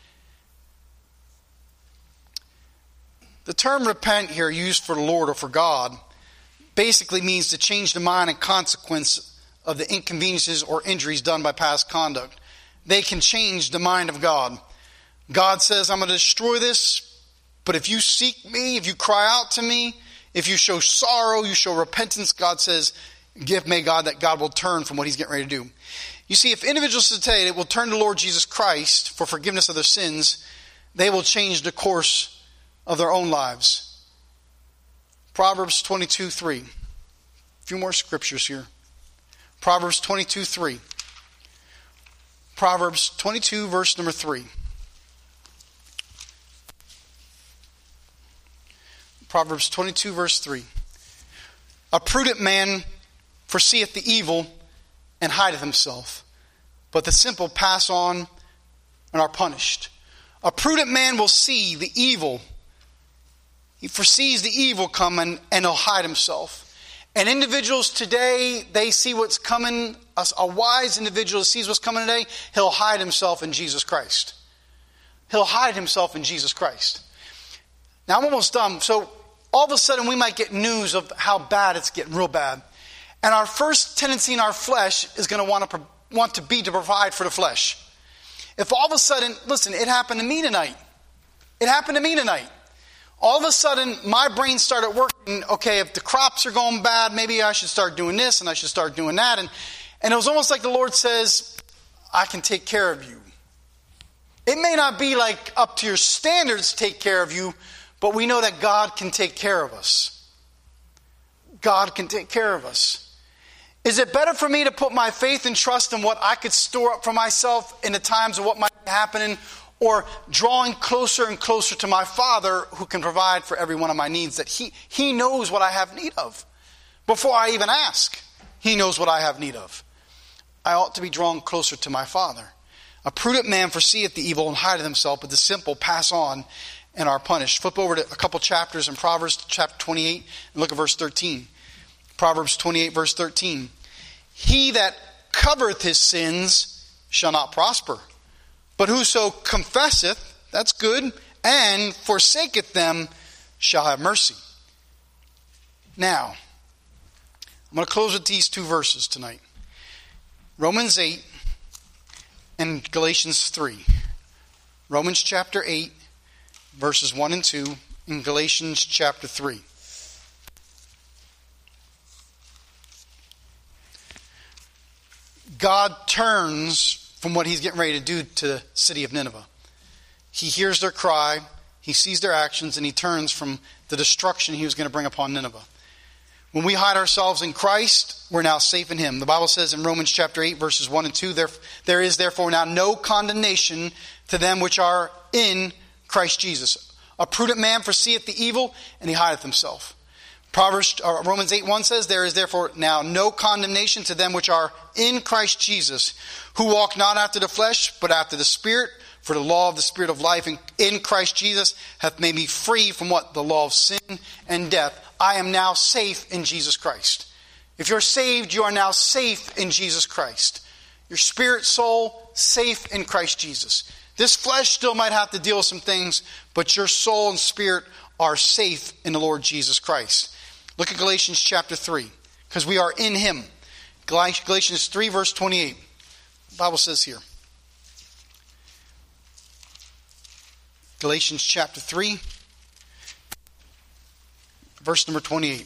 The term repent here, used for the Lord or for God, basically means to change the mind and consequence of the inconveniences or injuries done by past conduct. They can change the mind of God. God says, I'm going to destroy this, but if you seek me, if you cry out to me, if you show sorrow, you show repentance, God says, give may God that God will turn from what he's getting ready to do. You see, if individuals today will turn to Lord Jesus Christ for forgiveness of their sins, they will change the course of their own lives. Proverbs twenty-two three. A few more scriptures here. Proverbs twenty-two three. Proverbs twenty-two, verse number three. Proverbs twenty-two, verse three. A prudent man foreseeth the evil and hideth himself, but the simple pass on and are punished. A prudent man will see the evil. He foresees the evil coming, and he'll hide himself. And individuals today, they see what's coming. A, a wise individual sees what's coming today. He'll hide himself in Jesus Christ. He'll hide himself in Jesus Christ. Now, I'm almost done. So, all of a sudden, we might get news of how bad it's getting, real bad. And our first tendency in our flesh is going to want to want to be to provide for the flesh. If all of a sudden, listen, it happened to me tonight. It happened to me tonight. All of a sudden, my brain started working, okay, if the crops are going bad, maybe I should start doing this and I should start doing that. And, and it was almost like the Lord says, I can take care of you. It may not be like up to your standards to take care of you, but we know that God can take care of us. God can take care of us. Is it better for me to put my faith and trust in what I could store up for myself in the times of what might be happening? or drawing closer and closer to my Father who can provide for every one of my needs, that he, he knows what I have need of. Before I even ask, he knows what I have need of. I ought to be drawn closer to my Father. A prudent man foreseeth the evil and hideth himself, but the simple pass on and are punished. Flip over to a couple chapters in Proverbs chapter twenty-eight and look at verse thirteen. Proverbs twenty-eight verse thirteen. He that covereth his sins shall not prosper, but whoso confesseth, that's good, and forsaketh them shall have mercy. Now, I'm going to close with these two verses tonight. Romans eight and Galatians three. Romans chapter eight, verses one and two, and Galatians chapter three. God turns from what he's getting ready to do to the city of Nineveh. He hears their cry, he sees their actions, and he turns from the destruction he was going to bring upon Nineveh. When we hide ourselves in Christ, we're now safe in him. The Bible says in Romans chapter eight, verses one and two, there, there is therefore now no condemnation to them which are in Christ Jesus. A prudent man foreseeth the evil, and he hideth himself. Proverbs, or Romans eight one says, there is therefore now no condemnation to them which are in Christ Jesus, who walk not after the flesh, but after the Spirit. For the law of the Spirit of life in, in Christ Jesus hath made me free from what? The law of sin and death. I am now safe in Jesus Christ. If you're saved, you are now safe in Jesus Christ. Your spirit, soul, safe in Christ Jesus. This flesh still might have to deal with some things, but your soul and spirit are safe in the Lord Jesus Christ. Look at Galatians chapter three, because we are in him. Galatians three verse twenty-eight. The Bible says here. Galatians chapter three, verse number twenty-eight.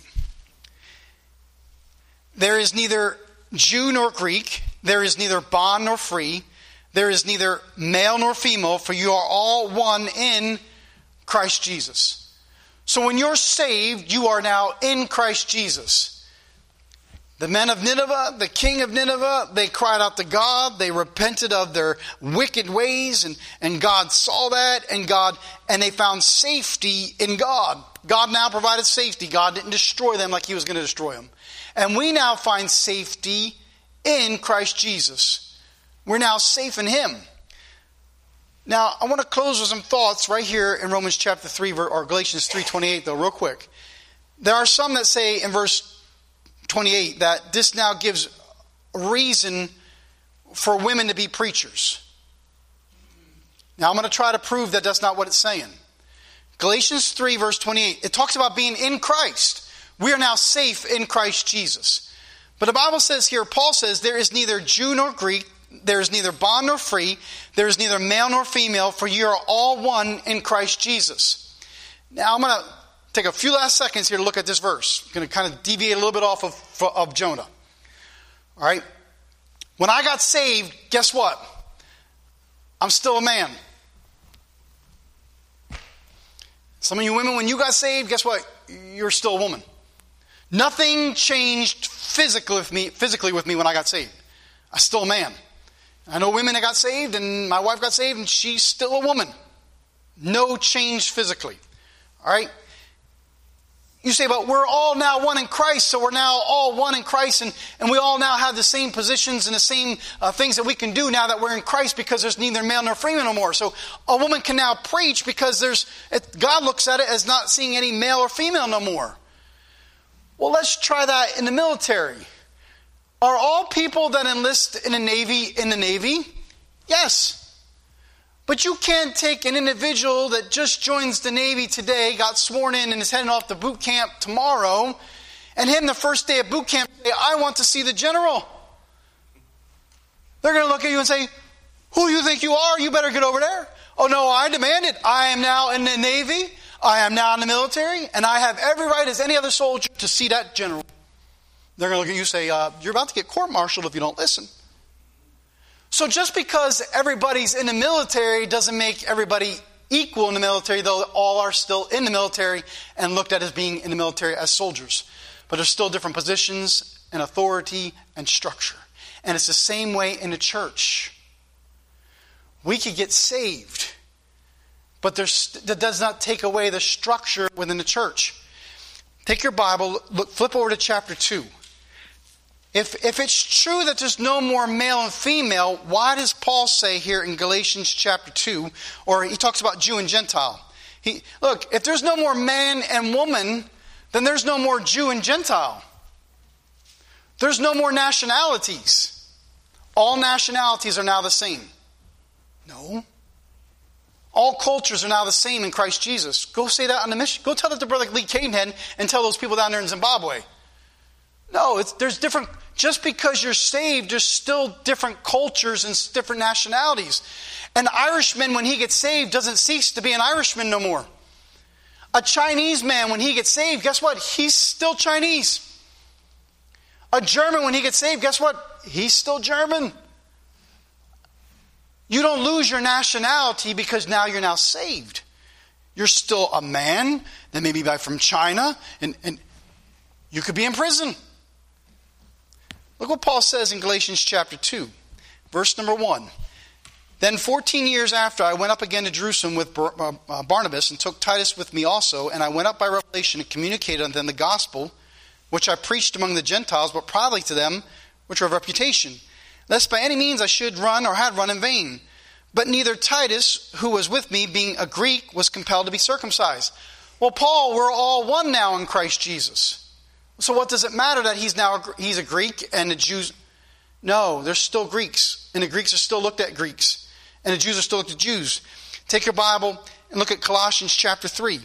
There is neither Jew nor Greek, there is neither bond nor free, there is neither male nor female, for you are all one in Christ Jesus. So when you're saved, you are now in Christ Jesus. The men of Nineveh, the king of Nineveh, they cried out to God. They repented of their wicked ways, and, and God saw that, and God and they found safety in God. God now provided safety. God didn't destroy them like he was going to destroy them. And we now find safety in Christ Jesus. We're now safe in him. Now, I want to close with some thoughts right here in Romans chapter three, or Galatians three twenty-eight, though, real quick. There are some that say in verse twenty-eight that this now gives reason for women to be preachers. Now, I'm going to try to prove that that's not what it's saying. Galatians three, verse twenty-eight, it talks about being in Christ. We are now safe in Christ Jesus. But the Bible says here, Paul says, there is neither Jew nor Greek, there is neither bond nor free, there is neither male nor female, for you are all one in Christ Jesus. Now I'm going to take a few last seconds here to look at this verse. I'm going to kind of deviate a little bit off of, of Jonah. All right? When I got saved, guess what? I'm still a man. Some of you women, when you got saved, guess what? You're still a woman. Nothing changed physically with me, physically with me when I got saved. I'm still a man. I know women that got saved, and my wife got saved, and she's still a woman. No change physically. All right? You say, but we're all now one in Christ, so we're now all one in Christ, and, and we all now have the same positions and the same uh, things that we can do now that we're in Christ, because there's neither male nor female no more. So a woman can now preach because there's it, God looks at it as not seeing any male or female no more. Well, let's try that in the military. Are all people that enlist in the Navy in the Navy? Yes. But you can't take an individual that just joins the Navy today, got sworn in and is heading off to boot camp tomorrow, and him the first day of boot camp say, I want to see the general. They're going to look at you and say, who do you think you are? You better get over there. Oh no, I demand it. I am now in the Navy. I am now in the military, and I have every right as any other soldier to see that general. They're going to look at you and say, uh, you're about to get court-martialed if you don't listen. So just because everybody's in the military doesn't make everybody equal in the military, though all are still in the military and looked at as being in the military as soldiers. But there's still different positions and authority and structure. And it's the same way in the church. We could get saved but there's, that does not take away the structure within the church. Take your Bible, look, flip over to chapter two. If, if it's true that there's no more male and female, why does Paul say here in Galatians chapter two, or he talks about Jew and Gentile? He, look, if there's no more man and woman, then there's no more Jew and Gentile. There's no more nationalities. All nationalities are now the same. No. All cultures are now the same in Christ Jesus. Go say that on the mission. Go tell that to Brother Lee Cadenhead and tell those people down there in Zimbabwe. No, it's, there's different. Just because you're saved, there's still different cultures and different nationalities. An Irishman, when he gets saved, doesn't cease to be an Irishman no more. A Chinese man, when he gets saved, guess what? He's still Chinese. A German, when he gets saved, guess what? He's still German. You don't lose your nationality because now you're now saved. You're still a man, then maybe back from China, and, and you could be in prison. Look what Paul says in Galatians chapter two, verse number one. Then fourteen years after, I went up again to Jerusalem with Barnabas and took Titus with me also, and I went up by revelation and communicated unto them the gospel, which I preached among the Gentiles, but privately to them which are of reputation, lest by any means I should run or had run in vain. But neither Titus, who was with me, being a Greek, was compelled to be circumcised. Well, Paul, we're all one now in Christ Jesus. So what does it matter that he's now a, he's a Greek and the Jews? No, there's still Greeks. And the Greeks are still looked at Greeks. And the Jews are still looked at Jews. Take your Bible and look at Colossians chapter three.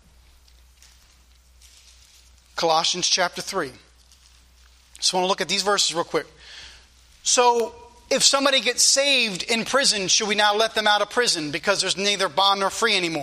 Colossians chapter three. So I want to look at these verses real quick. So if somebody gets saved in prison, should we now let them out of prison because there's neither bond nor free anymore?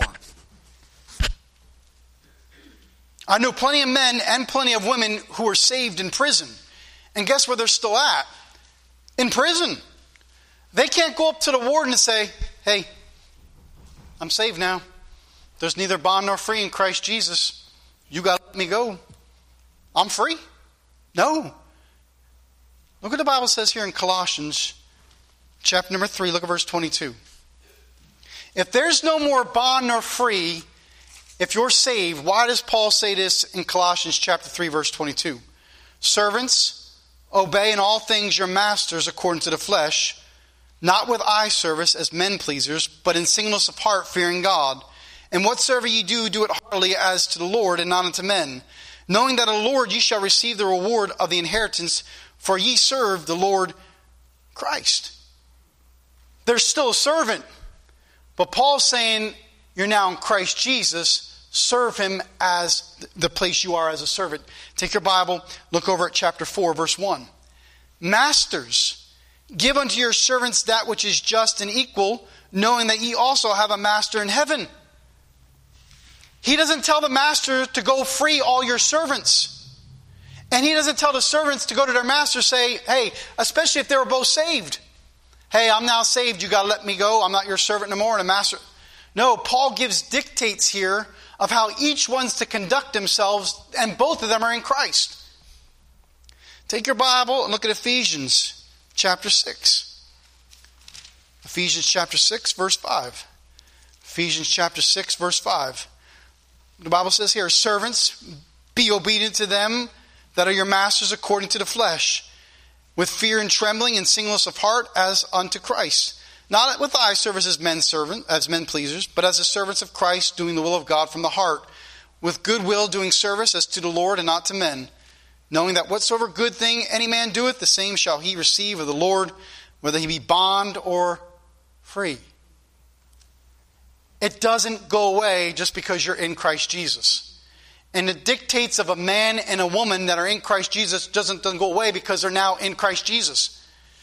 I know plenty of men and plenty of women who are saved in prison. And guess where they're still at? In prison. They can't go up to the warden and say, hey, I'm saved now. There's neither bond nor free in Christ Jesus. You got to let me go. I'm free. No. Look what the Bible says here in Colossians chapter number three. Look at verse twenty-two. If there's no more bond nor free, if you're saved, why does Paul say this in Colossians chapter three, verse twenty-two? Servants, obey in all things your masters according to the flesh, not with eye service as men pleasers, but in singleness of heart, fearing God. And whatsoever ye do, do it heartily as to the Lord and not unto men, knowing that of the Lord ye shall receive the reward of the inheritance, for ye serve the Lord Christ. There's still a servant, but Paul's saying, you're now in Christ Jesus. Serve him as the place you are as a servant. Take your Bible, look over at chapter four, verse one. Masters, give unto your servants that which is just and equal, knowing that ye also have a master in heaven. He doesn't tell the master to go free all your servants. And he doesn't tell the servants to go to their master and say, hey, especially if they were both saved. Hey, I'm now saved. You got to let me go. I'm not your servant no more. And the master... No, Paul gives dictates here of how each one's to conduct themselves, and both of them are in Christ. Take your Bible and look at Ephesians chapter six. Ephesians chapter six, verse five. Ephesians chapter six, verse five. The Bible says here, servants, be obedient to them that are your masters according to the flesh, with fear and trembling and singleness of heart as unto Christ. Not with eye service as men servant, as men pleasers, but as the servants of Christ, doing the will of God from the heart, with good will doing service as to the Lord and not to men, knowing that whatsoever good thing any man doeth, the same shall he receive of the Lord, whether he be bond or free. It doesn't go away just because you're in Christ Jesus. And the dictates of a man and a woman that are in Christ Jesus doesn't, doesn't go away because they're now in Christ Jesus.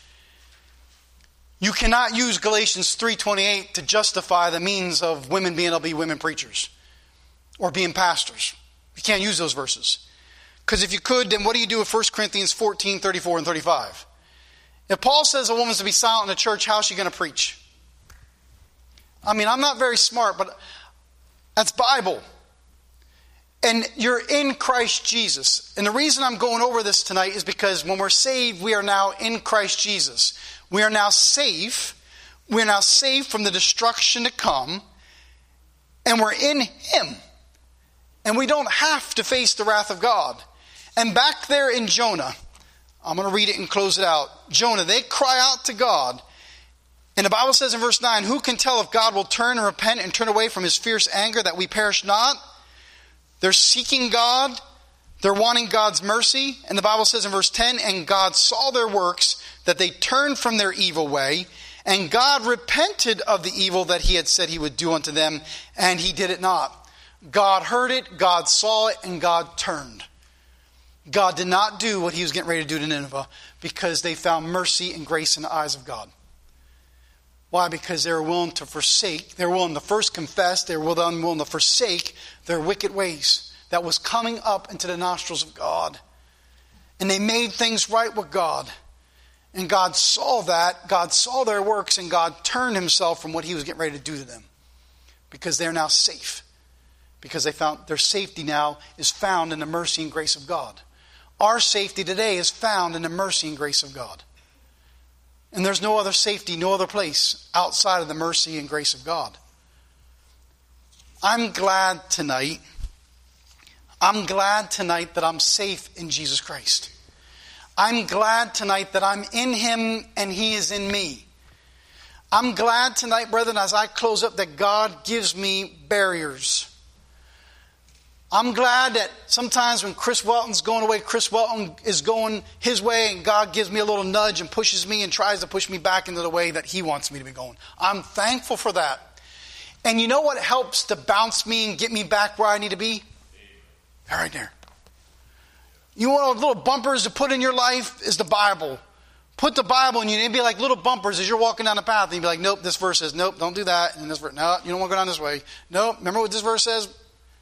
You cannot use Galatians three twenty-eight to justify the means of women being able to be women preachers or being pastors. You can't use those verses. Because if you could, then what do you do with First Corinthians fourteen, thirty-four and thirty-five? If Paul says a woman's to be silent in the church, how's she going to preach? I mean, I'm not very smart, but that's Bible. And you're in Christ Jesus. And the reason I'm going over this tonight is because when we're saved, we are now in Christ Jesus. We are now safe. We are now safe from the destruction to come. And we're in Him. And we don't have to face the wrath of God. And back there in Jonah, I'm going to read it and close it out. Jonah, they cry out to God. And the Bible says in verse nine, who can tell if God will turn and repent and turn away from His fierce anger that we perish not? They're seeking God. They're wanting God's mercy. And the Bible says in verse ten, and God saw their works, that they turned from their evil way. And God repented of the evil that He had said He would do unto them, and He did it not. God heard it, God saw it, and God turned. God did not do what He was getting ready to do to Nineveh because they found mercy and grace in the eyes of God. Why? Because they were willing to forsake, they were willing to first confess, they were willing to forsake their wicked ways that was coming up into the nostrils of God. And they made things right with God. And God saw that, God saw their works, and God turned Himself from what He was getting ready to do to them. Because they're now safe. Because they found their safety now is found in the mercy and grace of God. Our safety today is found in the mercy and grace of God. And there's no other safety, no other place outside of the mercy and grace of God. I'm glad tonight, I'm glad tonight that I'm safe in Jesus Christ. I'm glad tonight that I'm in Him and He is in me. I'm glad tonight, brethren, as I close up, that God gives me barriers. I'm glad that sometimes when Chris Welton's going away, Chris Welton is going his way, and God gives me a little nudge and pushes me and tries to push me back into the way that He wants me to be going. I'm thankful for that. And you know what helps to bounce me and get me back where I need to be? Right there. You want little bumpers to put in your life is the Bible. Put the Bible in you, and it'd be like little bumpers as you're walking down the path. And you'd be like, nope, this verse says, nope, don't do that. And this verse, no, you don't want to go down this way. Nope, remember what this verse says?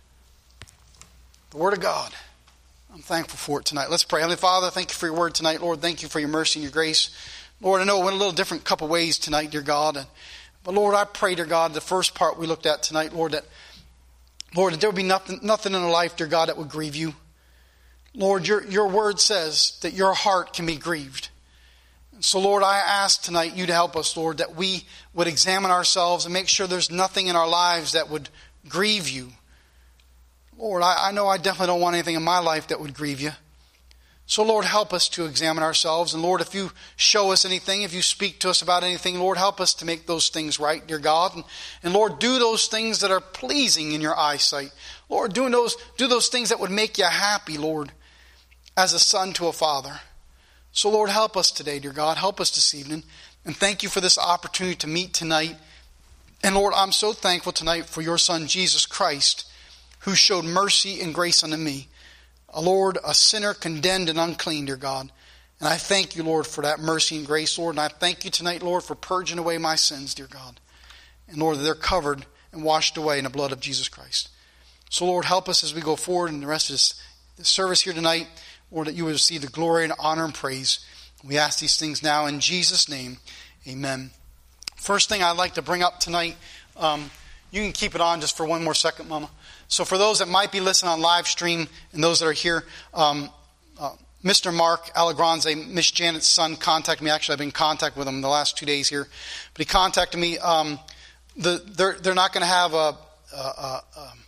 The Word of God. I'm thankful for it tonight. Let's pray. Heavenly Father, thank You for Your Word tonight. Lord, thank You for Your mercy and Your grace. Lord, I know it went a little different couple ways tonight, dear God. But Lord, I pray, dear God, the first part we looked at tonight, Lord, that Lord, that there would be nothing, nothing in our life, dear God, that would grieve You. Lord, your, your Word says that Your heart can be grieved. So, Lord, I ask tonight You to help us, Lord, that we would examine ourselves and make sure there's nothing in our lives that would grieve You. Lord, I, I know I definitely don't want anything in my life that would grieve You. So, Lord, help us to examine ourselves. And, Lord, if You show us anything, if You speak to us about anything, Lord, help us to make those things right, dear God. And, and Lord, do those things that are pleasing in Your eyesight. Lord, do those, do those things that would make You happy, Lord, as a son to a father. So, Lord, help us today, dear God. Help us this evening. And thank You for this opportunity to meet tonight. And, Lord, I'm so thankful tonight for Your Son, Jesus Christ, who showed mercy and grace unto me. A Lord, a sinner condemned and unclean, dear God. And I thank You, Lord, for that mercy and grace, Lord. And I thank You tonight, Lord, for purging away my sins, dear God. And, Lord, that they're covered and washed away in the blood of Jesus Christ. So, Lord, help us as we go forward in the rest of this, this service here tonight. Lord, that You would receive the glory and honor and praise. We ask these things now in Jesus' name. Amen. First thing I'd like to bring up tonight, um, you can keep it on just for one more second, Mama. So for those that might be listening on live stream and those that are here, um, uh, Mister Mark Allegranze, Miss Janet's son, contacted me. Actually, I've been in contact with him the last two days here. But he contacted me. Um, the, they're, they're not going to have a, a, a,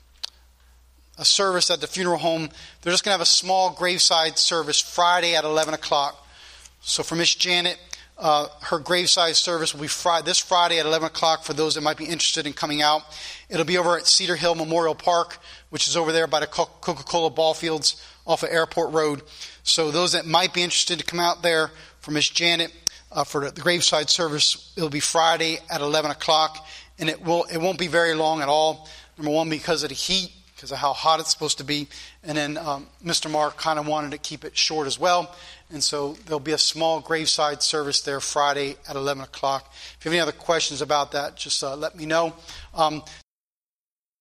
a service at the funeral home. They're just going to have a small graveside service Friday at eleven o'clock. So for Miss Janet, Uh, her graveside service will be Friday, this Friday at eleven o'clock for those that might be interested in coming out. It'll be over at Cedar Hill Memorial Park, which is over there by the Coca-Cola ball fields off of Airport Road. So those that might be interested to come out there for Miss Janet uh, for the graveside service, it'll be Friday at eleven o'clock. And it, will, it won't be very long at all. Number one, because of the heat, because of how hot it's supposed to be. And then um, Mister Mark kind of wanted to keep it short as well. And so there'll be a small graveside service there Friday at eleven o'clock. If you have any other questions about that, just uh, let me know. Um,